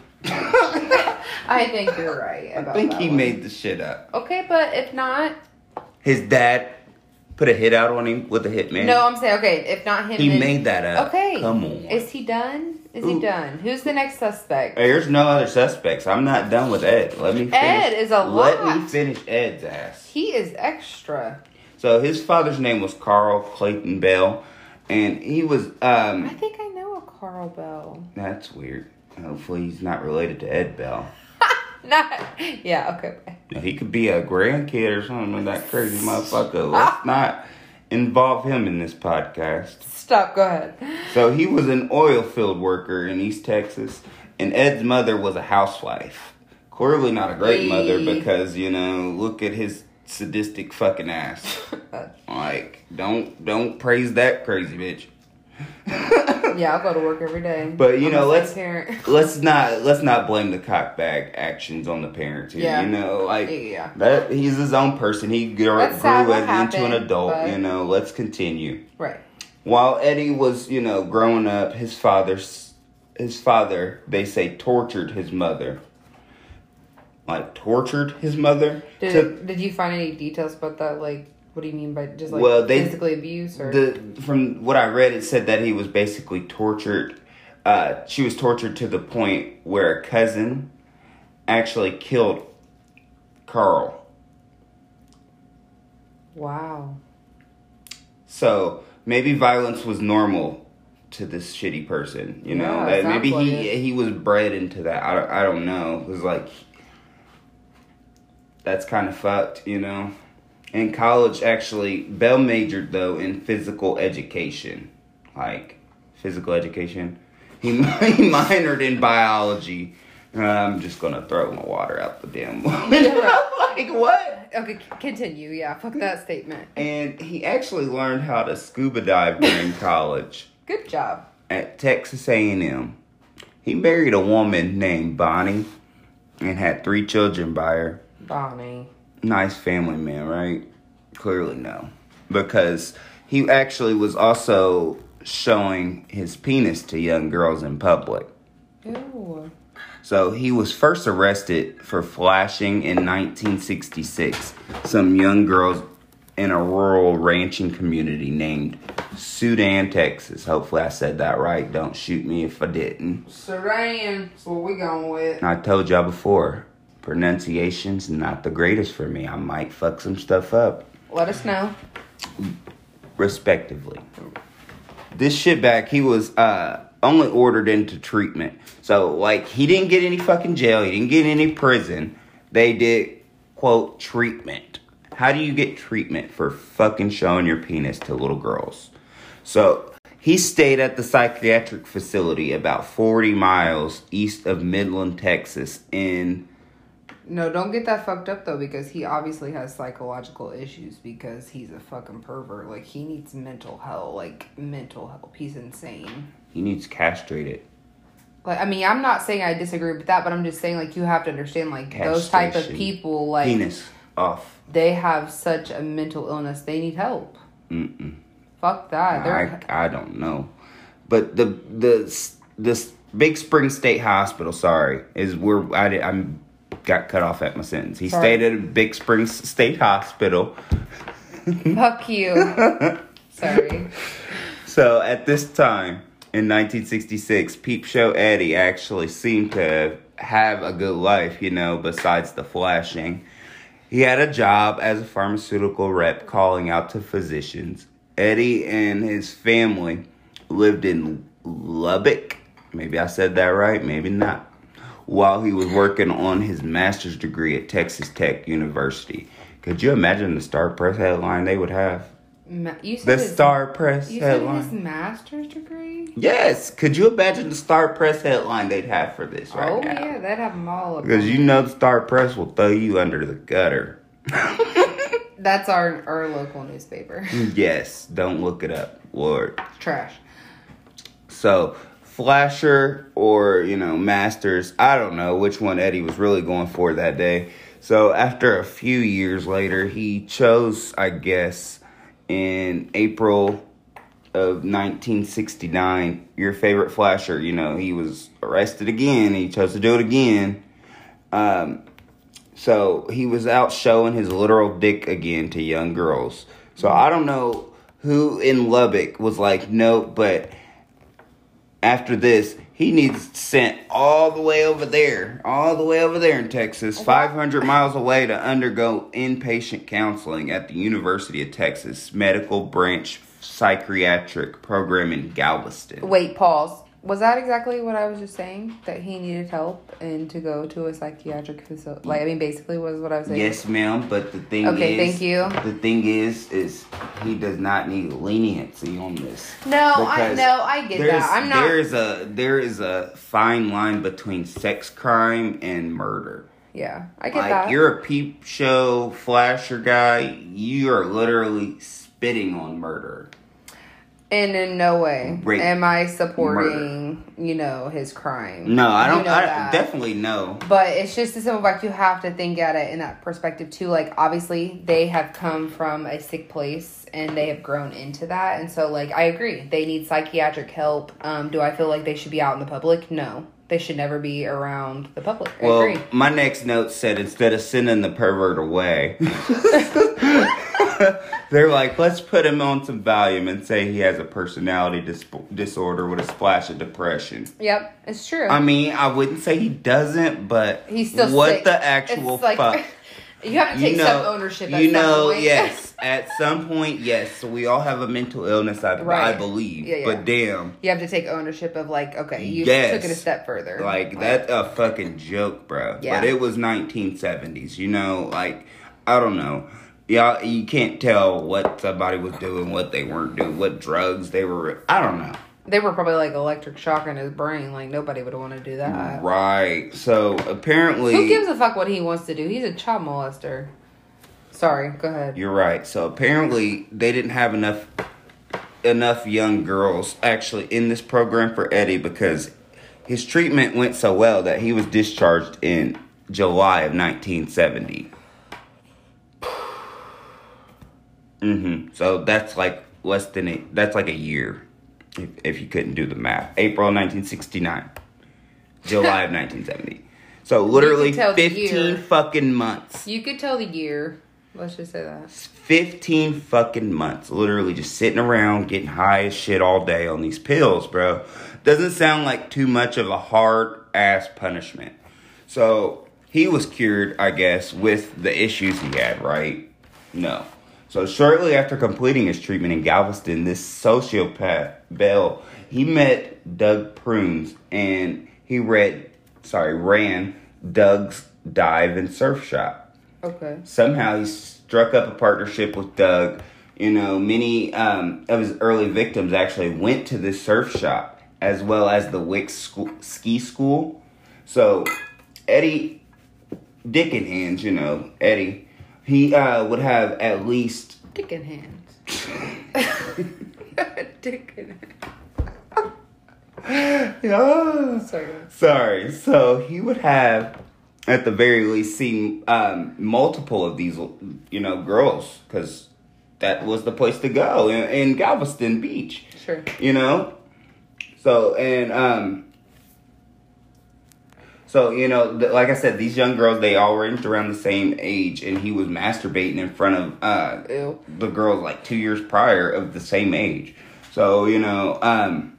Speaker 2: I think you're right about
Speaker 1: I think
Speaker 2: that
Speaker 1: he
Speaker 2: one.
Speaker 1: made the shit up.
Speaker 2: Okay, but if not...
Speaker 1: His dad put a hit out on him with a hitman.
Speaker 2: No, I'm saying, okay, if not him,
Speaker 1: he
Speaker 2: then-
Speaker 1: made that up.
Speaker 2: Okay.
Speaker 1: Come on.
Speaker 2: Is he done? Is
Speaker 1: Ooh.
Speaker 2: he done? Who's the next suspect?
Speaker 1: Hey, there's no other suspects. I'm not done with Ed. Let me finish.
Speaker 2: Ed is a
Speaker 1: Let
Speaker 2: lot.
Speaker 1: me finish Ed's ass.
Speaker 2: He is extra.
Speaker 1: So his father's name was Carl Clayton Bell, and he was um.
Speaker 2: I think I know a Carl Bell.
Speaker 1: That's weird. Hopefully he's not related to Ed Bell.
Speaker 2: Not. Yeah. Okay.
Speaker 1: Now, he could be a grandkid or something of that crazy motherfucker. Let's not involve him in this podcast.
Speaker 2: Stop. Go ahead.
Speaker 1: So he was an oil field worker in East Texas, and Ed's mother was a housewife. Clearly not a great
Speaker 2: Hey.
Speaker 1: mother, because, you know, look at his sadistic fucking ass. Like, don't don't praise that crazy bitch.
Speaker 2: Yeah, I'll go to work every day.
Speaker 1: But, you
Speaker 2: I'm
Speaker 1: know,
Speaker 2: a
Speaker 1: let's
Speaker 2: parent.
Speaker 1: let's not let's not blame the cockbag actions on the parents here.
Speaker 2: Yeah.
Speaker 1: You know, like
Speaker 2: Yeah.
Speaker 1: that he's his own person. He grew,
Speaker 2: That's
Speaker 1: grew
Speaker 2: sad what
Speaker 1: as- into an
Speaker 2: happened,
Speaker 1: adult.
Speaker 2: but-
Speaker 1: You know, let's continue.
Speaker 2: Right.
Speaker 1: While Eddie was, you know, growing up, his father, his father, they say, tortured his mother. Like, tortured his mother?
Speaker 2: Did
Speaker 1: to,
Speaker 2: Did you find any details about that? Like, what do you mean by just like
Speaker 1: Well, they-
Speaker 2: physically abuse or?
Speaker 1: the From what I read, it said that he was basically tortured. Uh, she was tortured to the point where a cousin actually killed Carl.
Speaker 2: Wow.
Speaker 1: So, maybe violence was normal to this shitty person, you know?
Speaker 2: Yeah,
Speaker 1: That
Speaker 2: sounds
Speaker 1: maybe
Speaker 2: like
Speaker 1: he
Speaker 2: it.
Speaker 1: he was bred into that. I, don't- I don't know. It was like, that's kind of fucked, you know? In college, actually, Bell majored, though, in physical education. Like, physical education. He, he minored in biology. Uh, I'm just going to throw my water out the damn window. Like, what?
Speaker 2: Okay, c- continue. Yeah, fuck that statement.
Speaker 1: And he actually learned how to scuba dive during college
Speaker 2: Good job.
Speaker 1: at Texas A and M. He married a woman named Bonnie and had three children by her.
Speaker 2: Bonnie.
Speaker 1: Nice family man, right? Clearly no. Because he actually was also showing his penis to young girls in public.
Speaker 2: Ew.
Speaker 1: So he was first arrested for flashing in nineteen sixty-six some young girls in a rural ranching community named Sudan, Texas. Hopefully I said that right. Don't shoot me if I didn't.
Speaker 2: Sudan. That's what we going with.
Speaker 1: I told y'all before, pronunciation's not the greatest for me. I might fuck some stuff up.
Speaker 2: Let us know.
Speaker 1: Respectively. This shitbag, he was uh, only ordered into treatment. So, like, he didn't get any fucking jail. He didn't get any prison. They did, quote, treatment. How do you get treatment for fucking showing your penis to little girls? So, he stayed at the psychiatric facility about forty miles east of Midland, Texas in...
Speaker 2: No, don't get that fucked up, though, because he obviously has psychological issues because he's a fucking pervert. Like, he needs mental help. Like, mental help. He's insane.
Speaker 1: He needs castrated.
Speaker 2: Like, I mean, I'm not saying I disagree with that, but I'm just saying, like, you have to understand, like, those type of
Speaker 1: Castration.
Speaker 2: people, like...
Speaker 1: Penis off.
Speaker 2: They have such a mental illness. They need help.
Speaker 1: Mm-mm.
Speaker 2: Fuck that. They're...
Speaker 1: I, I don't know. But the the this Big Spring State Hospital, sorry, is where I did, I'm got cut off at my sentence. He
Speaker 2: Sorry.
Speaker 1: stayed at a Big Spring State Hospital.
Speaker 2: Fuck you. Sorry.
Speaker 1: So at this time in nineteen sixty-six, Peep Show Eddie actually seemed to have a good life, you know, besides the flashing. He had a job as a pharmaceutical rep calling out to physicians. Eddie and his family lived in Lubbock. Maybe I said that right, maybe not. While he was working on his master's degree at Texas Tech University. Could you imagine the Star Press headline they would have?
Speaker 2: Ma- you said
Speaker 1: The
Speaker 2: his,
Speaker 1: Star Press
Speaker 2: You said
Speaker 1: headline.
Speaker 2: his master's degree?
Speaker 1: Yes. Could you imagine the Star Press headline they'd have for this right
Speaker 2: oh,
Speaker 1: now?
Speaker 2: yeah. They'd have them all up.
Speaker 1: Because you know the Star Press will throw you under the gutter.
Speaker 2: That's our, our local newspaper.
Speaker 1: Yes. Don't look it up. Lord.
Speaker 2: Trash.
Speaker 1: So, Flasher or, you know, Masters, I don't know which one Eddie was really going for that day. So, after a few years later, he chose, I guess, in April of nineteen sixty-nine, your favorite Flasher, you know, he was arrested again. He chose to do it again. Um, so, he was out showing his literal dick again to young girls. So, I don't know who in Lubbock was like, no, but... After this, he needs sent all the way over there, all the way over there in Texas, five hundred miles away to undergo inpatient counseling at the University of Texas Medical Branch Psychiatric Program in Galveston.
Speaker 2: Wait, pause. Was that exactly what I was just saying? That he needed help and to go to a psychiatric facility? Like, I mean, basically was what I was saying.
Speaker 1: Yes, ma'am, but the thing
Speaker 2: Okay,
Speaker 1: is...
Speaker 2: thank you.
Speaker 1: The thing is, is he does not need leniency on this.
Speaker 2: No, I
Speaker 1: Because
Speaker 2: no, I get
Speaker 1: there's-
Speaker 2: that. I'm not...
Speaker 1: There is a, there is a fine line between sex crime and murder.
Speaker 2: Yeah, I get
Speaker 1: Like,
Speaker 2: that.
Speaker 1: you're a peep show flasher guy. You are literally spitting on murder.
Speaker 2: And in no way
Speaker 1: Rape.
Speaker 2: am I supporting, you know, his crime.
Speaker 1: No, I
Speaker 2: You
Speaker 1: don't.
Speaker 2: know
Speaker 1: I
Speaker 2: that.
Speaker 1: definitely no.
Speaker 2: But it's just a simple fact. You have to think at it in that perspective too. Like, obviously, they have come from a sick place and they have grown into that. And so, like, I agree. They need psychiatric help. Um, do I feel like they should be out in the public? No. They should never be around the public. I
Speaker 1: Well,
Speaker 2: agree.
Speaker 1: my next note said instead of sending the pervert away, they're like, let's put him on some Valium and say he has a personality dis- disorder with a splash of depression.
Speaker 2: Yep, it's true.
Speaker 1: I mean, I wouldn't say he doesn't, but
Speaker 2: He's still
Speaker 1: what
Speaker 2: sick.
Speaker 1: the actual
Speaker 2: It's like-
Speaker 1: fuck?
Speaker 2: You have to take
Speaker 1: you know,
Speaker 2: some ownership at
Speaker 1: you
Speaker 2: some
Speaker 1: know,
Speaker 2: point.
Speaker 1: yes. At some point, yes. So we all have a mental illness, I,
Speaker 2: Right.
Speaker 1: I believe.
Speaker 2: Yeah, yeah.
Speaker 1: But damn.
Speaker 2: You have to take ownership of like, okay, you
Speaker 1: Yes.
Speaker 2: took it a step further.
Speaker 1: Like, that's a fucking joke, bro.
Speaker 2: Yeah.
Speaker 1: But it was nineteen seventies, you know? Like, I don't know. Y'all, you can't tell what somebody was doing, what they weren't doing, what drugs they were... I don't know.
Speaker 2: They were probably like electric shock in his brain. Like, nobody would want to do that.
Speaker 1: Right. So, apparently...
Speaker 2: Who gives a fuck what he wants to do? He's a child molester. Sorry, go ahead.
Speaker 1: You're right. So, apparently, they didn't have enough enough young girls actually in this program for Eddie because his treatment went so well that he was discharged in July of nineteen seventy. Mm-hmm. So, that's like less than a... That's like a year. If, if you couldn't do the math. April nineteen sixty-nine. July of nineteen seventy. So literally fifteen fucking months.
Speaker 2: You could tell the year. Let's just say that.
Speaker 1: fifteen fucking months. Literally just sitting around getting high as shit all day on these pills, bro. Doesn't sound like too much of a hard ass punishment. So he was cured, I guess, with the issues he had, right? No. So shortly after completing his treatment in Galveston, this sociopath, Bell, he met Doug Prunes and he read, sorry, ran Doug's dive and surf shop.
Speaker 2: Okay.
Speaker 1: Somehow he struck up a partnership with Doug. You know, many um, of his early victims actually went to this surf shop as well as the Wicks school, ski school. So Eddie, dick in hands, you know, Eddie, he uh, would have at least...
Speaker 2: Dick in hands. Dick in hands.
Speaker 1: Yeah.
Speaker 2: Sorry.
Speaker 1: Sorry. So he would have, at the very least, seen um, multiple of these, you know, girls, because that was the place to go in, in Galveston Beach.
Speaker 2: Sure.
Speaker 1: You know? So, and, um... So, you know, th- like I said, these young girls, they all ranged around the same age, and he was masturbating in front of uh,
Speaker 2: Ew.
Speaker 1: the girls like two years prior of the same age. So, you know, um,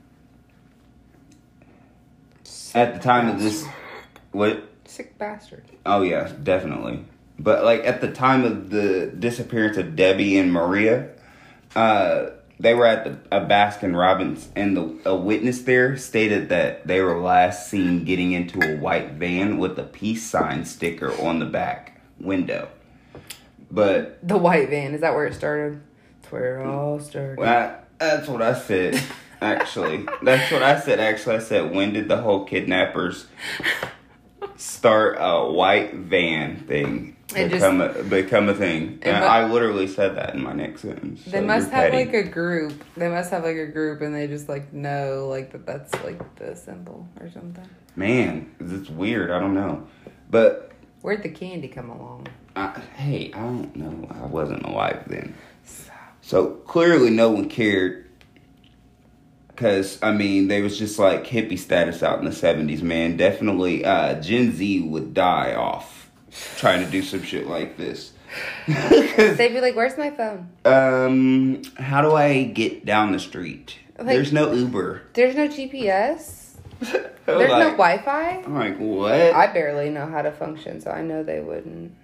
Speaker 2: Sick
Speaker 1: at the time
Speaker 2: bastard.
Speaker 1: of this, what?
Speaker 2: Sick bastard.
Speaker 1: Oh, yeah, definitely. But, like, at the time of the disappearance of Debbie and Maria, uh... they were at the, a Baskin Robbins, and the, a witness there stated that they were last seen getting into a white van with a peace sign sticker on the back window. But...
Speaker 2: The white van, is that where it started? That's where it all started.
Speaker 1: Well, that's what I said, actually. That's what I said, actually. I said, when did the whole kidnappers start a white van thing?
Speaker 2: It
Speaker 1: Become,
Speaker 2: just,
Speaker 1: a, become a thing. And
Speaker 2: mu-
Speaker 1: I literally said that in my next sentence.
Speaker 2: They
Speaker 1: so
Speaker 2: must
Speaker 1: you're
Speaker 2: have
Speaker 1: petty.
Speaker 2: like a group. They must have like a group, and they just like know like that. That's like the symbol or something.
Speaker 1: Man, it's weird. I don't know, but
Speaker 2: Where'd the candy come along?
Speaker 1: I, hey, I don't know. I wasn't alive then, so clearly no one cared. Cause I mean, they was just like hippie status out in the seventies. Man, definitely, uh, Gen Z would die off trying to do some shit like this.
Speaker 2: They'd be like, "Where's my phone?
Speaker 1: Um, how do I get down the street?
Speaker 2: Like,
Speaker 1: There's no Uber.
Speaker 2: There's no G P S.
Speaker 1: There's
Speaker 2: There's
Speaker 1: like,
Speaker 2: no Wi-Fi.
Speaker 1: I'm like, what?
Speaker 2: I barely know how to function, so I know they wouldn't."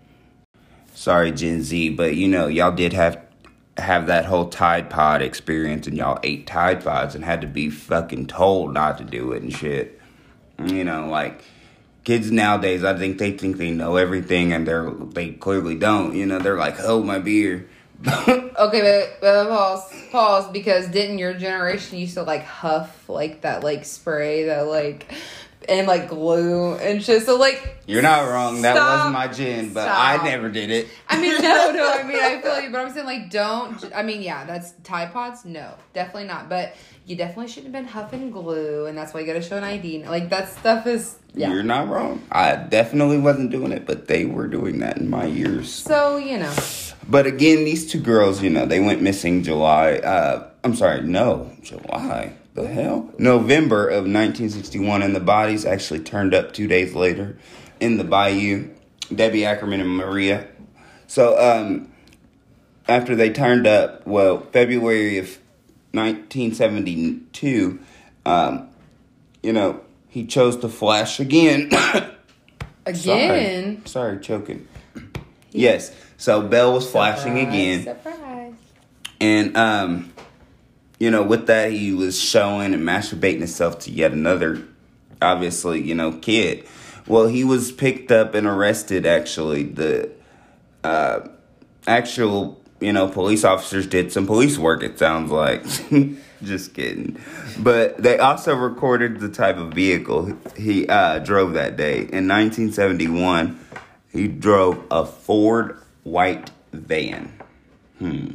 Speaker 1: Sorry, Gen Z, but you know, y'all did have have that whole Tide Pod experience, and y'all ate Tide Pods and had to be fucking told not to do it and shit. You know, like, kids nowadays, I think they think they know everything, and they're they clearly don't. You know, they're like, "Oh, my beer."
Speaker 2: Okay, but, but pause, pause, because didn't your generation used to like huff like that like spray that like and like glue and shit? So like,
Speaker 1: You're not wrong. That
Speaker 2: stop,
Speaker 1: wasn't my gen, but
Speaker 2: stop.
Speaker 1: I never did it.
Speaker 2: I mean, no, no. I mean, I feel you, but I'm saying like, don't. I mean, yeah, that's Tide Pods. No, definitely not. But you definitely shouldn't have been huffing glue, and that's why you got to show an I D. Like that stuff is. Yeah.
Speaker 1: You're not wrong. I definitely wasn't doing it, but they were doing that in my years.
Speaker 2: So, you know.
Speaker 1: But again, these two girls, you know, they went missing July. Uh, I'm sorry, no, July. The hell? November of nineteen sixty-one, and the bodies actually turned up two days later in the bayou. Debbie Ackerman and Maria. So, um, after they turned up, well, February of nineteen seventy-two, um, you know, he chose to flash again.
Speaker 2: Again?
Speaker 1: Sorry, Sorry choking. Yes. So Bell was flashing
Speaker 2: Surprise,
Speaker 1: again.
Speaker 2: Surprise.
Speaker 1: And, um, you know, with that, he was showing and masturbating himself to yet another, obviously, you know, kid. Well, he was picked up and arrested, actually. The uh, actual, you know, police officers did some police work, it sounds like. Just kidding. But they also recorded the type of vehicle he uh, drove that day. In nineteen seventy-one, he drove a Ford white van. Hmm.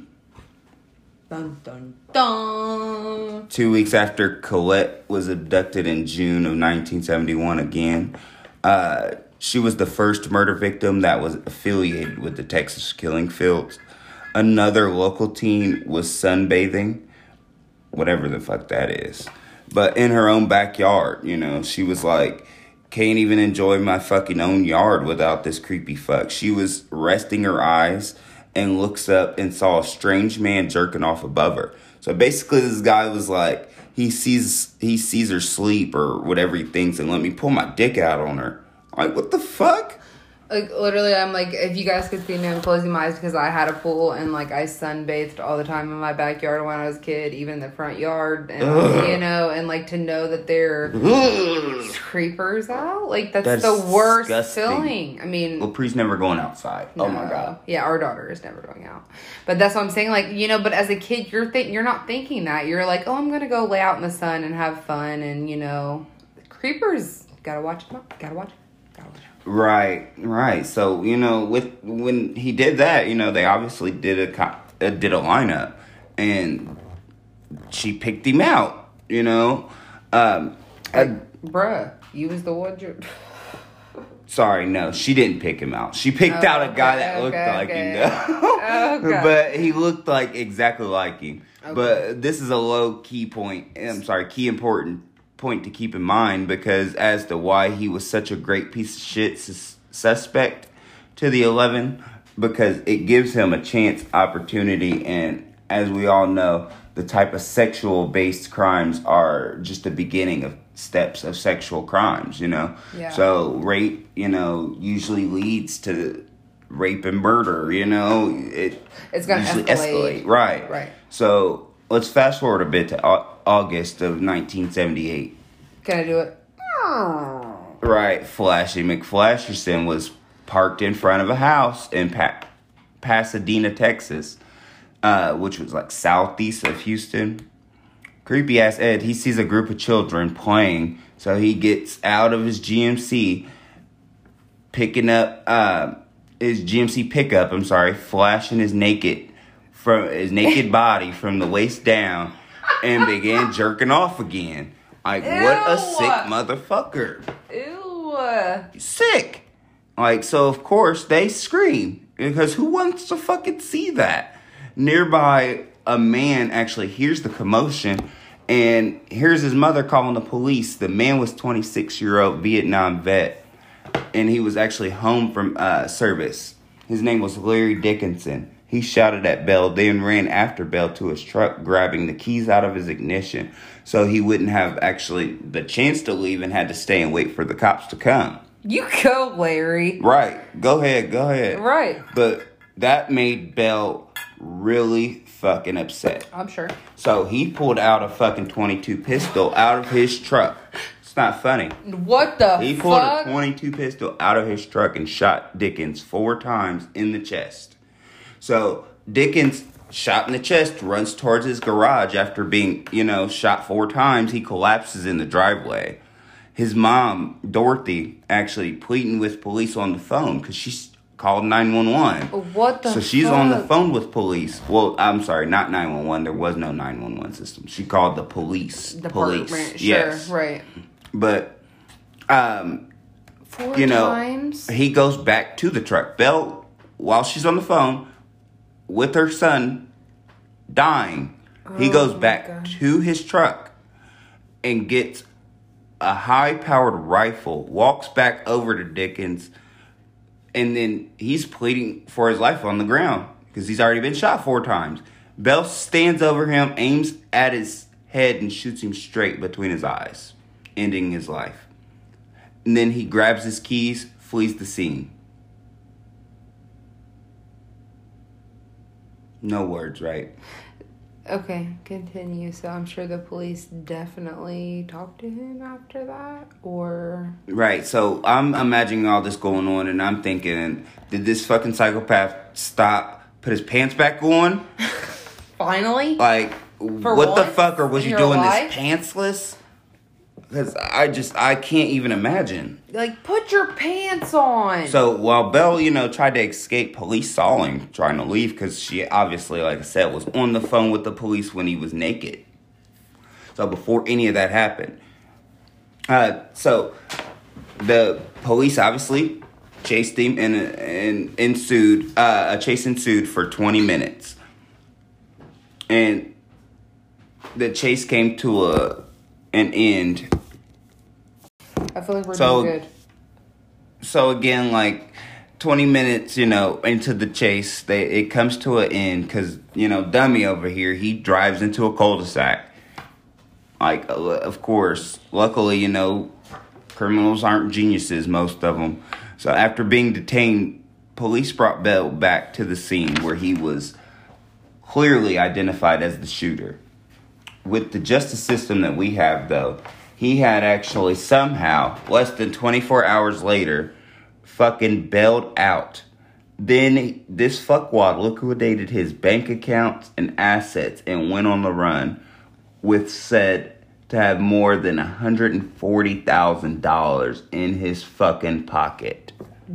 Speaker 2: Dun, dun, dun.
Speaker 1: Two weeks after Colette was abducted in June of nineteen seventy-one again, uh, she was the first murder victim that was affiliated with the Texas killing fields. Another local teen was sunbathing, whatever the fuck that is. But in her own backyard, you know, she was like, can't even enjoy my fucking own yard without this creepy fuck. She was resting her eyes and looks up and saw a strange man jerking off above her. So basically this guy was like, he sees he sees her sleep or whatever he thinks and let me pull my dick out on her. Like, what the fuck?
Speaker 2: Like, literally, I'm like, if you guys could see me, I'm closing my eyes because I had a pool and, like, I sunbathed all the time in my backyard when I was a kid, even in the front yard, and, Ugh. you know, and, like, to know that there are creepers out, like, that's, that's the worst disgusting. feeling. I mean...
Speaker 1: Well, Pre's never going outside. No. Oh, my God.
Speaker 2: Yeah, our daughter is never going out. But that's what I'm saying, like, you know, but as a kid, you're th- you're not thinking that. You're like, oh, I'm going to go lay out in the sun and have fun, and, you know, creepers, gotta watch them out, gotta watch them.
Speaker 1: Right, right. So, you know, with when he did that, you know, they obviously did a uh, did a lineup, and she picked him out. You know, um,
Speaker 2: like, I, bruh, you was the one. You...
Speaker 1: Sorry, no, she didn't pick him out. She picked oh, out a
Speaker 2: okay,
Speaker 1: guy that
Speaker 2: okay,
Speaker 1: looked
Speaker 2: okay.
Speaker 1: like him, though. okay. But he looked like exactly like him. Okay. But this is a low key point. I'm sorry, key important. point to keep in mind, because as to why he was such a great piece of shit sus- suspect to the eleven, because it gives him a chance, opportunity, and as we all know, the type of sexual based crimes are just the beginning of steps of sexual crimes, you know.
Speaker 2: Yeah.
Speaker 1: So rape, you know, usually leads to rape and murder, you know. It
Speaker 2: it's gonna
Speaker 1: usually
Speaker 2: escalate.
Speaker 1: escalate. Right.
Speaker 2: Right.
Speaker 1: So let's fast forward a bit to August of nineteen seventy-eight.
Speaker 2: Can I do it?
Speaker 1: Right. Flashy McFlasherson was parked in front of a house in pa- Pasadena, Texas, uh, which was like southeast of Houston. Creepy ass Ed, he sees a group of children playing, so he gets out of his G M C, picking up uh, his G M C pickup. I'm sorry, flashing his naked from his naked body from the waist down, and began jerking off again. Like, Ew. What a sick motherfucker.
Speaker 2: Ew.
Speaker 1: Sick. Like, so of course they scream, because who wants to fucking see that? Nearby, a man actually hears the commotion and hears his mother calling the police. The man was twenty-six-year-old Vietnam vet, and he was actually home from uh, service. His name was Larry Dickinson. He shouted at Bell, then ran after Bell to his truck, grabbing the keys out of his ignition so he wouldn't have actually the chance to leave and had to stay and wait for the cops to come.
Speaker 2: You go, Larry.
Speaker 1: Right. Go ahead. Go ahead.
Speaker 2: Right.
Speaker 1: But that made Bell really fucking upset.
Speaker 2: I'm sure.
Speaker 1: So he pulled out a fucking twenty-two pistol out of his truck. It's not funny.
Speaker 2: What the fuck?
Speaker 1: He pulled a twenty-two pistol out of his truck and shot Dickens four times in the chest. So Dickens, shot in the chest, runs towards his garage after being, you know, shot four times. He collapses in the driveway. His mom, Dorothy, actually pleading with police on the phone because she's called nine one one.
Speaker 2: What the
Speaker 1: So she's
Speaker 2: fuck?
Speaker 1: on the phone with police. Well, I'm sorry, not nine one one. There was no nine one one system. She called the police.
Speaker 2: Department.
Speaker 1: Police.
Speaker 2: Sure,
Speaker 1: yes.
Speaker 2: Right.
Speaker 1: But, um,
Speaker 2: Four
Speaker 1: you know,
Speaker 2: times?
Speaker 1: he goes back to the truck. Belle, while she's on the phone with her son dying, oh, he goes back God. to his truck and gets a high-powered rifle, walks back over to Dickens, and then he's pleading for his life on the ground because he's already been shot four times. Bell stands over him, aims at his head, and shoots him straight between his eyes, ending his life. And then he grabs his keys, flees the scene. No words, right?
Speaker 2: Okay, continue. So I'm sure the police definitely talked to him after that, or...
Speaker 1: Right, so I'm imagining all this going on, and I'm thinking, did this fucking psychopath stop, put his pants back on?
Speaker 2: Finally?
Speaker 1: Like,
Speaker 2: For
Speaker 1: what the
Speaker 2: once
Speaker 1: fuck, or was
Speaker 2: in
Speaker 1: he
Speaker 2: your
Speaker 1: doing
Speaker 2: life?
Speaker 1: this pantsless? Because I just, I can't even imagine.
Speaker 2: Like, put your pants on!
Speaker 1: So while Belle, you know, tried to escape, police saw him trying to leave because she obviously, like I said, was on the phone with the police when he was naked. So before any of that happened. Uh, so the police obviously chased him and, and ensued, uh, a chase ensued for twenty minutes. And the chase came to a an end.
Speaker 2: I feel like we're
Speaker 1: So-
Speaker 2: doing good.
Speaker 1: So again, like twenty minutes, you know, into the chase, they it comes to an end because, you know, dummy over here, he drives into a cul-de-sac. Like, uh, of course, luckily, you know, criminals aren't geniuses, most of them. So after being detained, police brought Bell back to the scene where he was clearly identified as the shooter. With the justice system that we have, though, he had actually somehow, less than twenty-four hours later, fucking bailed out. Then this fuckwad liquidated his bank accounts and assets and went on the run, with said to have more than one hundred forty thousand dollars in his fucking pocket.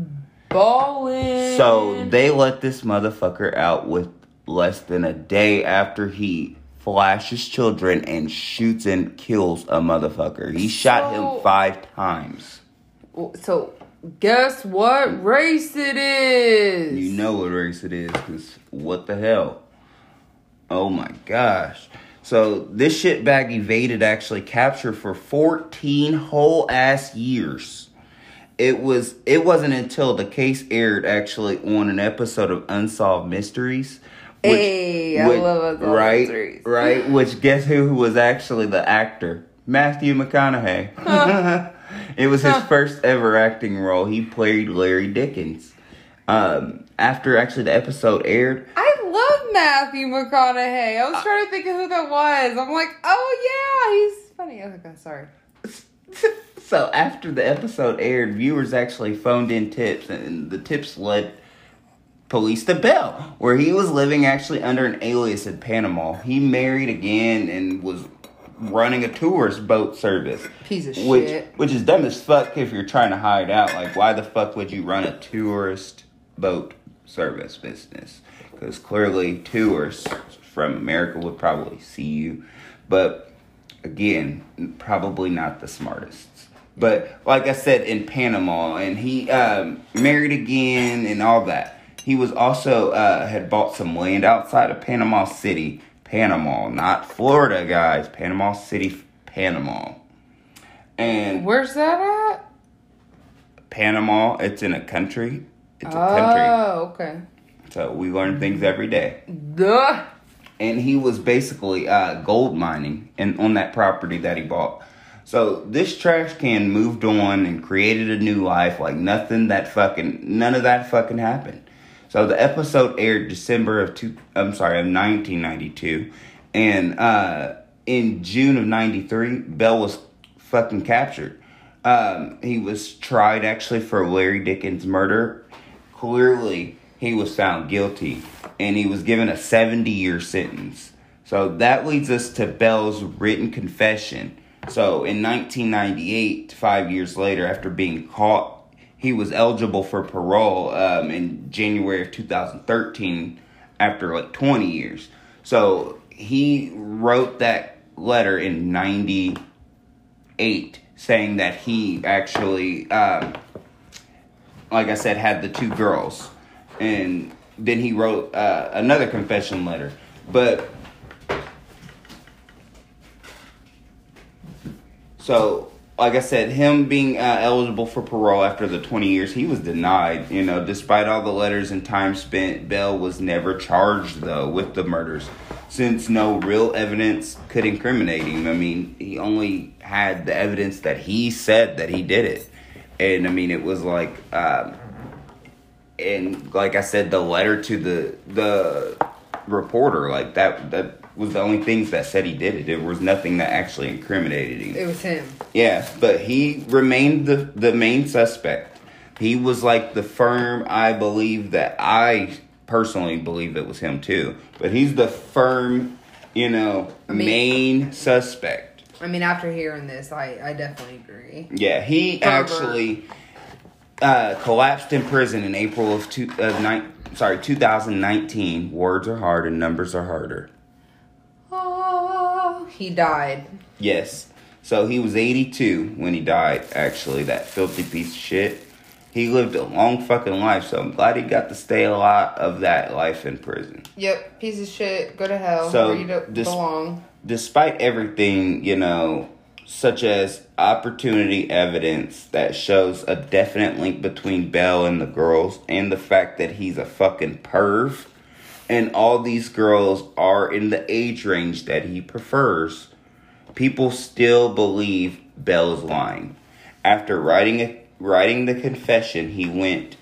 Speaker 2: Ballin'!
Speaker 1: So they let this motherfucker out with less than a day after he flashes children and shoots and kills a motherfucker. He shot
Speaker 2: So-
Speaker 1: him five times.
Speaker 2: So, guess what race it is?
Speaker 1: You know what race it is, because what the hell? Oh my gosh. So this shitbag evaded actually capture for fourteen whole ass years. It was it wasn't until the case aired actually on an episode of Unsolved Mysteries. Which,
Speaker 2: Hey, I
Speaker 1: which-
Speaker 2: love Unsolved
Speaker 1: right,
Speaker 2: Mysteries.
Speaker 1: Right, which guess who was actually the actor? Matthew McConaughey. It was his first ever acting role. He played Larry Dickens. Um, after actually the episode aired,
Speaker 2: I love Matthew McConaughey. I was trying to think of who that was. I'm like, oh yeah, he's funny. Okay, sorry.
Speaker 1: so after the episode aired, viewers actually phoned in tips, and the tips led police to Bell, where he was living actually under an alias in Panama. He married again and was running a tourist boat service.
Speaker 2: Piece of
Speaker 1: which,
Speaker 2: shit.
Speaker 1: Which is dumb as fuck if you're trying to hide out. Like, why the fuck would you run a tourist boat service business? Because clearly tourists from America would probably see you. But, again, probably not the smartest. But, like I said, in Panama, and he um, married again and all that. He was also, uh, had bought some land outside of Panama City. Panama, not Florida, guys. Panama City, Panama. And
Speaker 2: Where's that at?
Speaker 1: Panama, it's in a country. It's a country.
Speaker 2: Oh, okay.
Speaker 1: So we learn things every day.
Speaker 2: Duh.
Speaker 1: And he was basically uh, gold mining in, on that property that he bought. So this trash can moved on and created a new life like nothing that fucking, none of that fucking happened. So the episode aired December of two, I'm sorry, of nineteen ninety-two. And uh, in June of ninety-three, Bell was fucking captured. Um, he was tried actually for Larry Dickens' murder. Clearly, he was found guilty. And he was given a seventy-year sentence. So that leads us to Bell's written confession. So in nineteen ninety-eight, five years later, after being caught, he was eligible for parole um, in January of two thousand thirteen after like twenty years. So he wrote that letter in ninety-eight saying that he actually, um, like I said, had the two girls. And then he wrote uh, another confession letter. But so, like I said, him being uh, eligible for parole after the twenty years, he was denied. You know, despite all the letters and time spent, Bell was never charged, though, with the murders, since no real evidence could incriminate him. I mean, he only had the evidence that he said that he did it. And, I mean, it was like, um, and like I said, the letter to the, the reporter. Like, that that was the only things that said he did it. There was nothing that actually incriminated him.
Speaker 2: It was him.
Speaker 1: Yeah, but he remained the, the main suspect. He was like the firm, I believe that I personally believe it was him too. But he's the firm, you know, I mean, main suspect.
Speaker 2: I mean, after hearing this, I, I definitely agree.
Speaker 1: Yeah, he Ferber. actually uh, collapsed in prison in April of two, uh, nine, sorry, two thousand nineteen. Words are hard and numbers are harder.
Speaker 2: Oh, he died.
Speaker 1: Yes. So he was eighty-two when he died, actually, that filthy piece of shit. He lived a long fucking life, so I'm glad he got to stay a lot of that life in prison.
Speaker 2: Yep, piece of shit, go to hell,
Speaker 1: so
Speaker 2: where you don't
Speaker 1: dis-
Speaker 2: belong.
Speaker 1: Despite everything, you know, such as opportunity evidence that shows a definite link between Bell and the girls, and the fact that he's a fucking perv, and all these girls are in the age range that he prefers, people still believe Bell is lying. After writing a Writing the confession, he went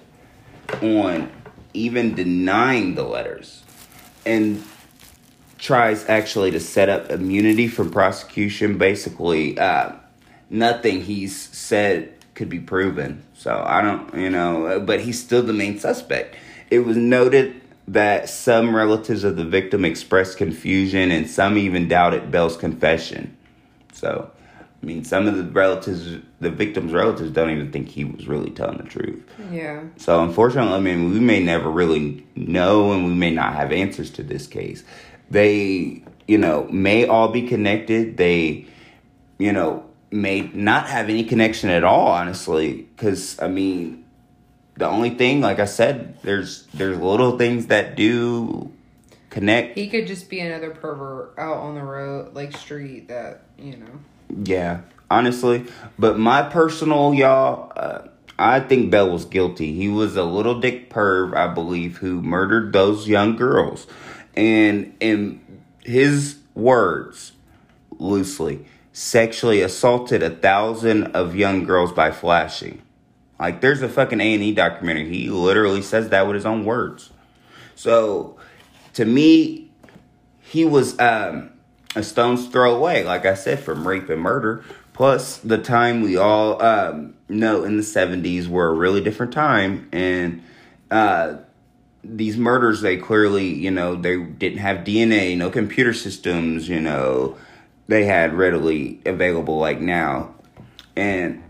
Speaker 1: on even denying the letters and tries actually to set up immunity from prosecution. Basically, uh, nothing he's said could be proven. So I don't, you know, but he's still the main suspect. It was noted that some relatives of the victim expressed confusion and some even doubted Bell's confession. So, I mean, some of the relatives, the victim's relatives, don't even think he was really telling the truth.
Speaker 2: Yeah.
Speaker 1: So, unfortunately, I mean, we may never really know, and we may not have answers to this case. They, you know, may all be connected. They, you know, may not have any connection at all, honestly. Because, I mean, the only thing, like I said, there's there's little things that do connect.
Speaker 2: He could just be another pervert out on the road, like, street that, you know.
Speaker 1: Yeah, honestly. But my personal, y'all, uh, I think Bell was guilty. He was a little dick perv, I believe, who murdered those young girls. And in his words, loosely, sexually assaulted a thousand of young girls by flashing. Like, there's a fucking A and E documentary. He literally says that with his own words. So, to me, he was... um. a stone's throw away, like I said, from rape and murder. Plus, the time we all um, know in the seventies were a really different time. And uh, these murders, they clearly, you know, they didn't have D N A, no computer systems, you know, they had readily available like now. And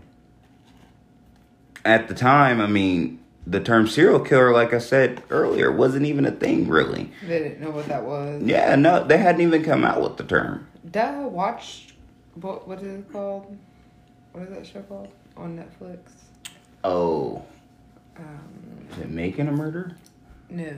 Speaker 1: at the time, I mean, the term serial killer, like I said earlier, wasn't even a thing, really.
Speaker 2: They didn't know what that was.
Speaker 1: Yeah, no, they hadn't even come out with the term.
Speaker 2: Did I watch, what, what is it called? What is that show called on Netflix?
Speaker 1: Oh.
Speaker 2: Um,
Speaker 1: is it Making a Murder?
Speaker 2: No.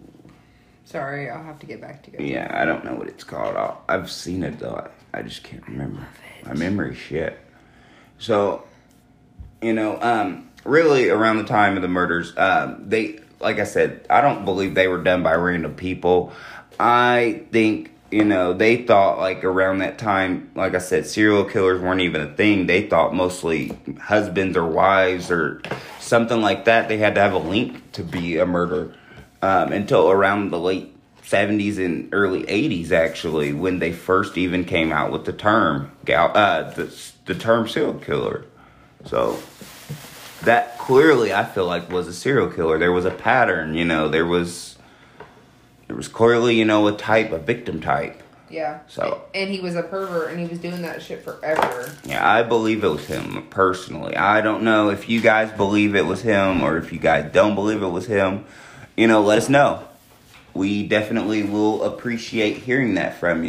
Speaker 2: Sorry, I'll have to get back to you.
Speaker 1: Yeah, I don't know what it's called. I'll, I've seen it, though. I, I just can't remember. My memory shit. So, you know, um... really, around the time of the murders, um, they, like I said, I don't believe they were done by random people. I think, you know, they thought, like, around that time, like I said, serial killers weren't even a thing. They thought mostly husbands or wives or something like that. They had to have a link to be a murderer um, until around the late seventies and early eighties, actually, when they first even came out with the term, uh, the, the term serial killer. So... that clearly, I feel like, was a serial killer. There was a pattern, you know. There was, there was clearly, you know, a type, a victim type.
Speaker 2: Yeah.
Speaker 1: So.
Speaker 2: And he was a pervert, and he was doing that shit forever.
Speaker 1: Yeah, I believe it was him, personally. I don't know if you guys believe it was him, or if you guys don't believe it was him. You know, let us know. We definitely will appreciate hearing that from you.